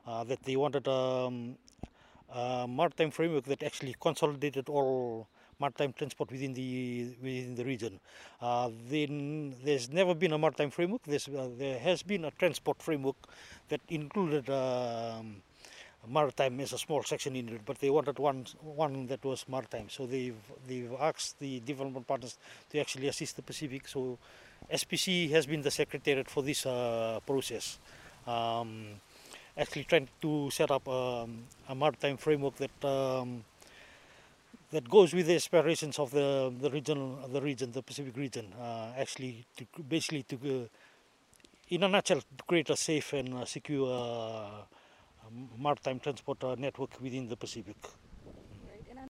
that they wanted a maritime framework that actually consolidated all maritime transport within the region. Then there's never been a maritime framework. There has been a transport framework that included maritime as a small section in it, but they wanted one that was maritime. So they've asked the development partners to actually assist the Pacific. So SPC has been the secretariat for this process. Actually trying to set up a maritime framework that goes with the aspirations of the Pacific region. Actually, basically to in a nutshell, to create a safe and secure maritime transport network within the Pacific.